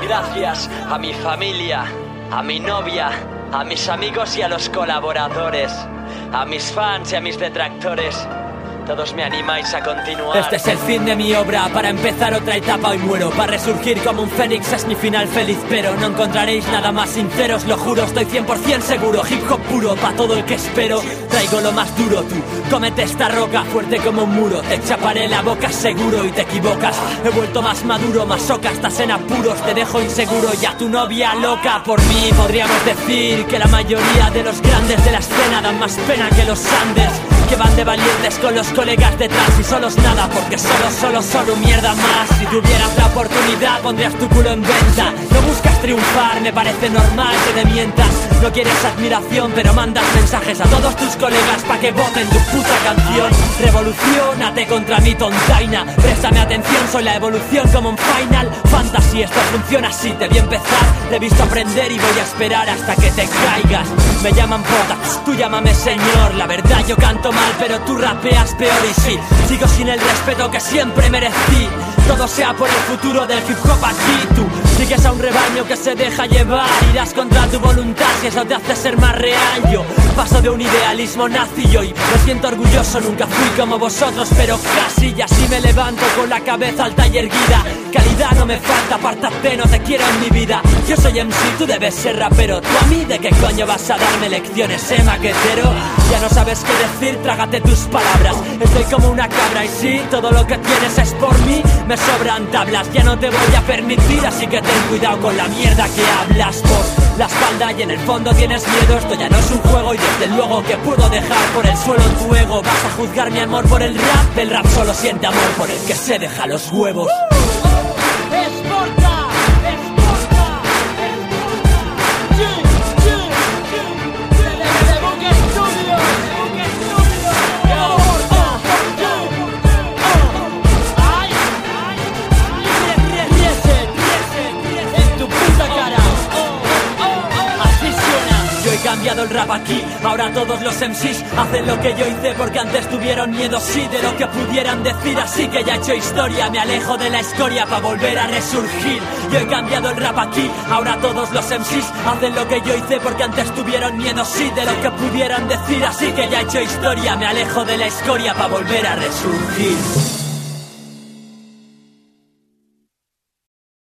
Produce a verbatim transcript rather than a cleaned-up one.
gracias a mi familia, a mi novia, a mis amigos y a los colaboradores, a mis fans y a mis detractores. Todos me animáis a continuar. Este es el fin de mi obra, para empezar otra etapa hoy muero. Para resurgir como un fénix es mi final feliz, pero no encontraréis nada más sincero, os lo juro, estoy cien por cien seguro. Hip hop puro, pa' todo el que espero. Traigo lo más duro, tú, cómete esta roca, fuerte como un muro. Te chaparé la boca seguro y te equivocas. He vuelto más maduro, más soca, estás en apuros. Te dejo inseguro y a tu novia loca. Por mí podríamos decir que la mayoría de los grandes de la escena dan más pena que los Andes, que van de valientes con los colegas detrás y solos nada, porque solo, solo son un mierda más. Si tuvieras la oportunidad pondrías tu culo en venta. No buscas triunfar, me parece normal que te mientas. No quieres admiración, pero mandas mensajes a todos tus colegas pa' que voten tu puta canción. Revolucionate contra mi tontaina, préstame atención, soy la evolución como un Final Fantasy. Esto funciona así, te vi empezar, te he visto aprender y voy a esperar hasta que te caigas. Me llaman pota, tú llámame señor. La verdad yo canto mal, pero tú rapeas peor. Y sí, sigo sin el respeto que siempre merecí. Todo sea por el futuro del hip hop aquí. Tú sigues a un rebaño que se deja llevar, irás contra tu voluntad si eso te hace ser más real. Yo paso de un idealismo nazi y hoy me siento orgulloso. Nunca fui como vosotros, pero casi. Y así me levanto con la cabeza alta y erguida. Calidad no me falta, apártate, no te quiero en mi vida. Yo soy M C, tú debes ser rapero. ¿Tú a mí de qué coño vas a darme lecciones, eh, maquetero? Ya no sabes qué decir, trágate tus palabras. Estoy como una cabra y sí, todo lo que tienes es por mí. Me sobran tablas, ya no te voy a permitir, así que ten cuidado con la mierda que hablas por la espalda y en el fondo tienes miedo. Esto ya no es un juego y desde luego que puedo dejar por el suelo tu ego. Vas a juzgar mi amor por el rap, el rap solo siente amor por el que se deja los huevos. Exporta, exporta, exporta. Yeah, yeah, yeah. De, de Book Studio, de Book Studio. Yo, oh, yeah, oh. Ay, ay, ay. Riese, riese, riese en tu puta cara. Oh, oh, oh. Así suena. Yo he cambiado el rap aquí, ahora todos los M Cs hacen lo que yo hice porque antes tuvieron miedo, sí, de lo que pudieran decir. Así que ya he hecho historia, me alejo de la escoria para volver a resurgir. Yo he cambiado el rap aquí, ahora todos los M Cs hacen lo que yo hice porque antes tuvieron miedo, sí, de lo que pudieran decir. Así que ya he hecho historia, me alejo de la escoria para volver a resurgir.